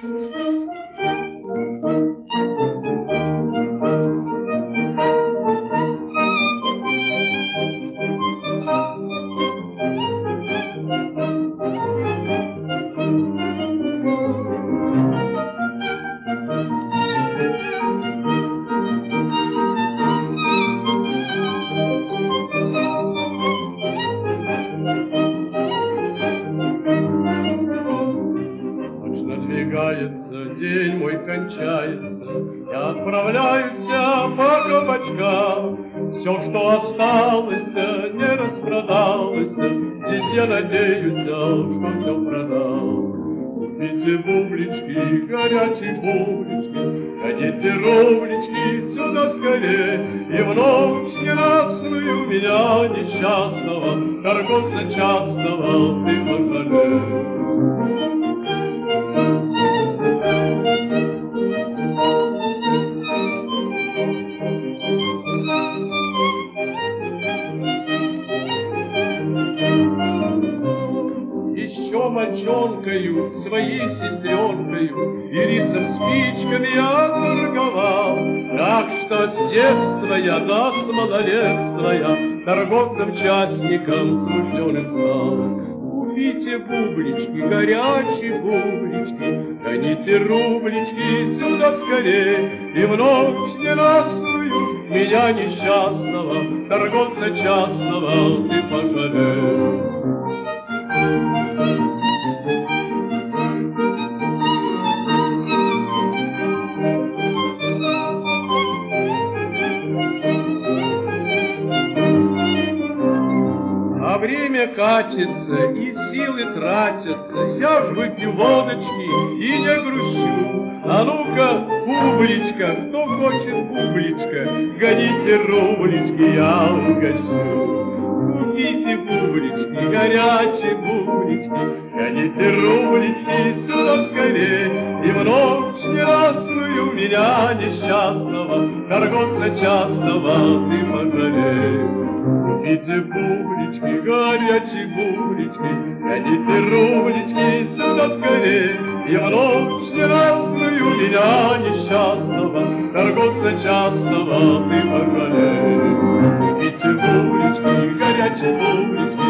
Надвигается, день мой кончается, я отправляюсь по кабачкам. Все, что осталось, не распродалось, здесь я надеюсь, что все продал. Купите бублички, горячие бублички, гоните рублички сюда скорее, и в ночь ненастную меня несчастного, торговца частного, ты пожалей. Еще мальчонкою, своей сестренкою и рисом спичками я торговал. Так что с детства я до с малолетства я торговцем-частником сужденным стал. Купите бублички, горячие бублички, гоните рублички сюда скорее, и в ночь ненастную меня несчастного, торговца частного, ты пожалей. А время катится, и силы тратятся, я ж выпью водочки и не грущу. А ну-ка, бубличка, кто хочет бубличка, гоните рублички, я угощу. Купите бублички, горячие бублички, гоните рублички сюда скорее, и в ночь ненастную меня несчастного, торговца частного, ты пожалей. Купите бублички, горячие бублички, гоните рублички сюда скорее, и в ночь ненастную меня несчастного, торговца частного, ты пожалей. Купите бублички, горячие бублички,